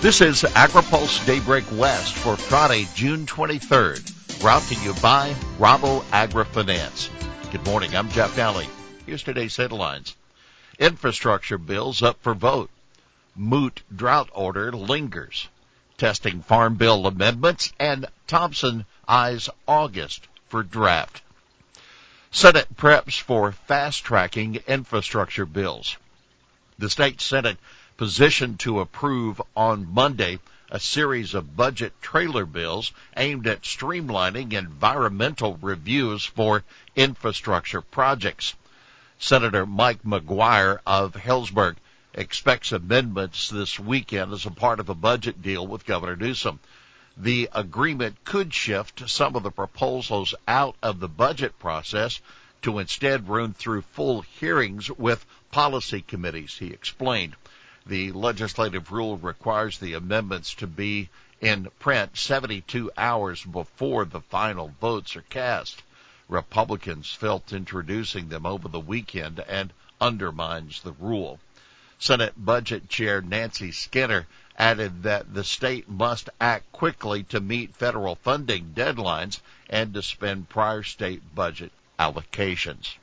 This is AgriPulse Daybreak West for Friday, June 23rd, brought to you by Rabo AgriFinance. Good morning, I'm Jeff Daly. Here's today's headlines. Infrastructure bills up for vote. Moot drought order lingers. Testing Farm Bill amendments, and Thompson eyes August for draft. Senate preps for fast-tracking infrastructure bills. The state Senate positioned to approve on Monday a series of budget trailer bills aimed at streamlining environmental reviews for infrastructure projects. Senator Mike McGuire of Hillsburg expects amendments this weekend as a part of a budget deal with Governor Newsom. The agreement could shift some of the proposals out of the budget process to instead run through full hearings with policy committees, he explained. The legislative rule requires the amendments to be in print 72 hours before the final votes are cast. Republicans felt introducing them over the weekend and undermines the rule. Senate Budget Chair Nancy Skinner added that the state must act quickly to meet federal funding deadlines and to spend prior state budget allocations.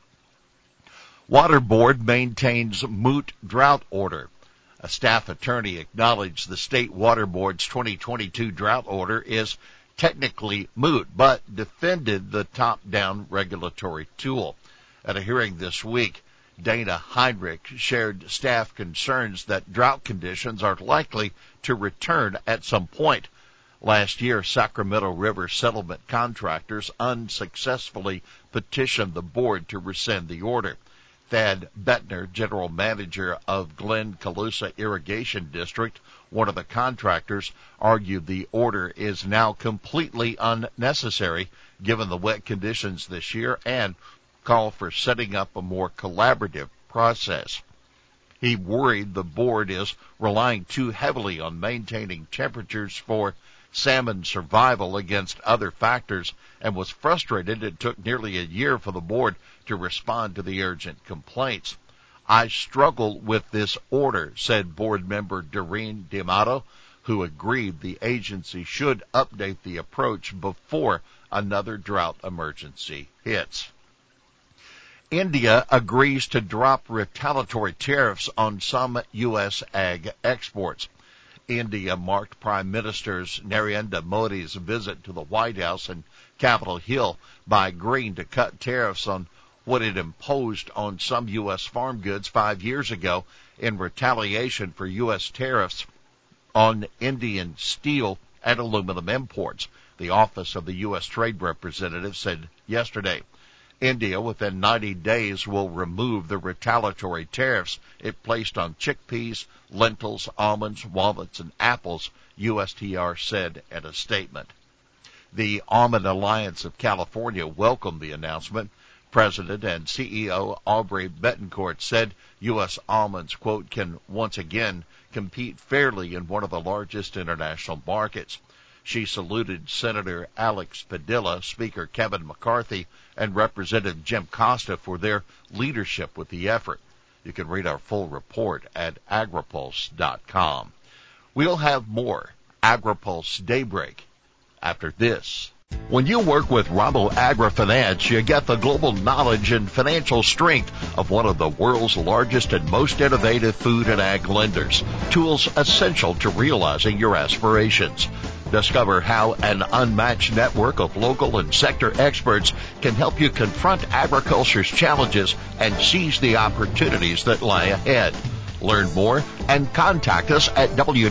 Water Board maintains moot drought order. A staff attorney acknowledged the State Water Board's 2022 drought order is technically moot, but defended the top-down regulatory tool. At a hearing this week, Dana Heinrich shared staff concerns that drought conditions are likely to return at some point. Last year, Sacramento River settlement contractors unsuccessfully petitioned the board to rescind the order. Thad Bettner, general manager of Glen Colusa Irrigation District, one of the contractors, argued the order is now completely unnecessary given the wet conditions this year and called for setting up a more collaborative process. He worried the board is relying too heavily on maintaining temperatures for salmon survival against other factors and was frustrated it took nearly a year for the board to respond to the urgent complaints. I struggle with this order, said board member Doreen D'Amato, who agreed the agency should update the approach before another drought emergency hits. India agrees to drop retaliatory tariffs on some U.S. ag exports. India marked Prime Minister Narendra Modi's visit to the White House and Capitol Hill by agreeing to cut tariffs on what it imposed on some U.S. farm goods 5 years ago in retaliation for U.S. tariffs on Indian steel and aluminum imports, the Office of the U.S. Trade Representative said yesterday. India, within 90 days, will remove the retaliatory tariffs it placed on chickpeas, lentils, almonds, walnuts, and apples, USTR said in a statement. The Almond Alliance of California welcomed the announcement. President and CEO Aubrey Betancourt said U.S. almonds, quote, can once again compete fairly in one of the largest international markets. She saluted Senator Alex Padilla, Speaker Kevin McCarthy, and Representative Jim Costa for their leadership with the effort. You can read our full report at agripulse.com. We'll have more AgriPulse Daybreak after this. When you work with Rabo AgriFinance, you get the global knowledge and financial strength of one of the world's largest and most innovative food and ag lenders. Tools essential to realizing your aspirations. Discover how an unmatched network of local and sector experts can help you confront agriculture's challenges and seize the opportunities that lie ahead. Learn more and contact us at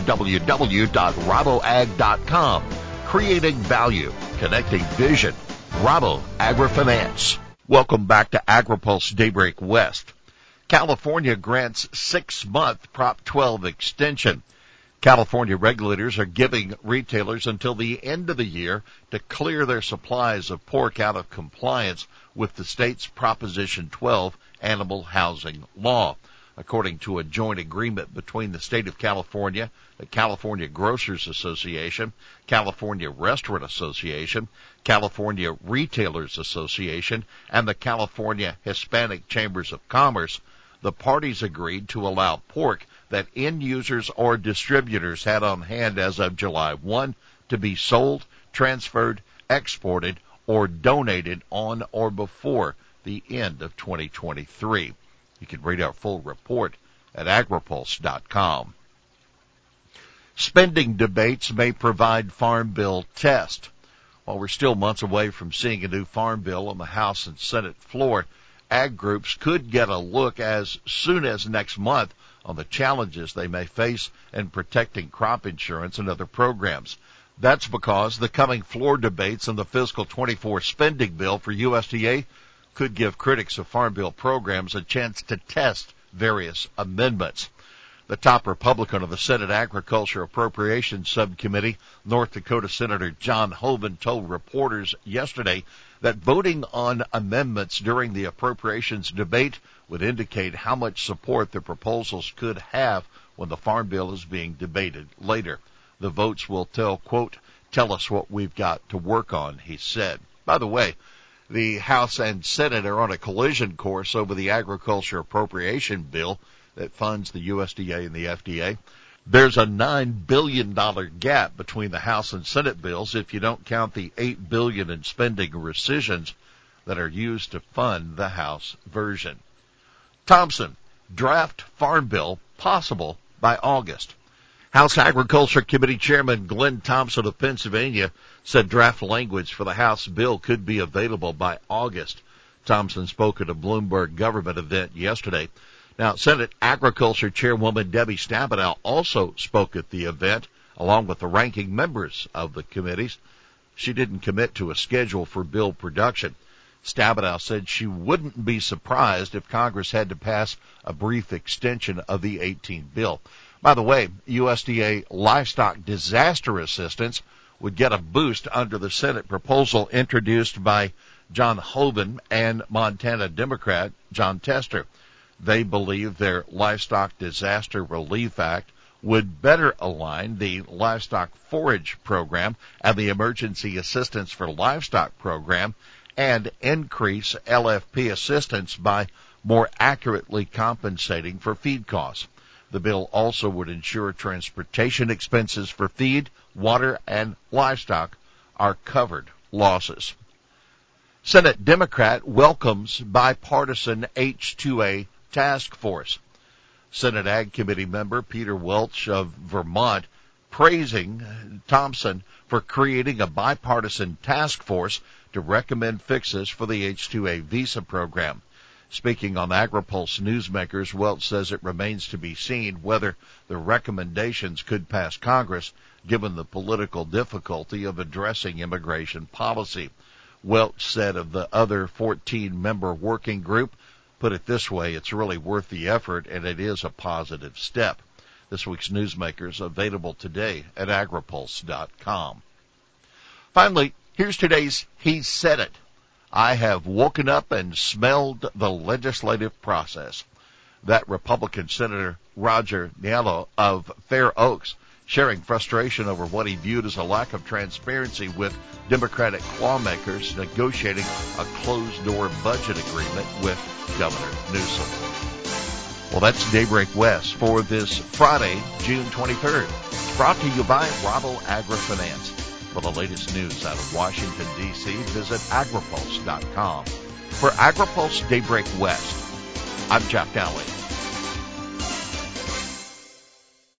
www.raboag.com. Creating value, connecting vision. Rabo AgriFinance. Welcome back to AgriPulse Daybreak West. California grants 6-month Prop 12 extension. California regulators are giving retailers until the end of the year to clear their supplies of pork out of compliance with the state's Proposition 12 animal housing law. According to a joint agreement between the state of California, the California Grocers Association, California Restaurant Association, California Retailers Association, and the California Hispanic Chambers of Commerce, the parties agreed to allow pork that end users or distributors had on hand as of July 1 to be sold, transferred, exported, or donated on or before the end of 2023. You can read our full report at agripulse.com. Spending debates may provide Farm Bill test. While we're still months away from seeing a new Farm Bill on the House and Senate floor, ag groups could get a look as soon as next month on the challenges they may face in protecting crop insurance and other programs. That's because the coming floor debates on the fiscal 24 spending bill for USDA could give critics of Farm Bill programs a chance to test various amendments. The top Republican of the Senate Agriculture Appropriations Subcommittee, North Dakota Senator John Hoeven, told reporters yesterday that voting on amendments during the appropriations debate would indicate how much support the proposals could have when the Farm Bill is being debated later. The votes will tell us what we've got to work on, he said. By the way, the House and Senate are on a collision course over the agriculture appropriation bill that funds the USDA and the FDA. There's a $9 billion gap between the House and Senate bills if you don't count the $8 billion in spending rescissions that are used to fund the House version. Thompson, draft Farm Bill possible by August. House Agriculture Committee Chairman Glenn Thompson of Pennsylvania said draft language for the House bill could be available by August. Thompson spoke at a Bloomberg government event yesterday. Now, Senate Agriculture Chairwoman Debbie Stabenow also spoke at the event, along with the ranking members of the committees. She didn't commit to a schedule for bill production. Stabenow said she wouldn't be surprised if Congress had to pass a brief extension of the 18 bill. By the way, USDA livestock disaster assistance would get a boost under the Senate proposal introduced by John Hoeven and Montana Democrat John Tester. They believe their Livestock Disaster Relief Act would better align the Livestock Forage Program and the Emergency Assistance for Livestock Program and increase LFP assistance by more accurately compensating for feed costs. The bill also would ensure transportation expenses for feed, water, and livestock are covered losses. Senate Democrat welcomes bipartisan H-2A task force. Senate Ag Committee member Peter Welch of Vermont praising Thompson for creating a bipartisan task force to recommend fixes for the H-2A visa program. Speaking on AgriPulse Newsmakers, Welch says it remains to be seen whether the recommendations could pass Congress, given the political difficulty of addressing immigration policy. Welch said of the other 14-member working group, put it this way, it's really worth the effort, and it is a positive step. This week's Newsmakers available today at agripulse.com. Finally, here's today's He Said It. I have woken up and smelled the legislative process. That Republican Senator Roger Niello of Fair Oaks sharing frustration over what he viewed as a lack of transparency with Democratic lawmakers negotiating a closed-door budget agreement with Governor Newsom. Well, that's Daybreak West for this Friday, June 23rd. It's brought to you by Rabo AgriFinance. For the latest news out of Washington, D.C., visit agripulse.com. For AgriPulse Daybreak West, I'm Jeff Dowling.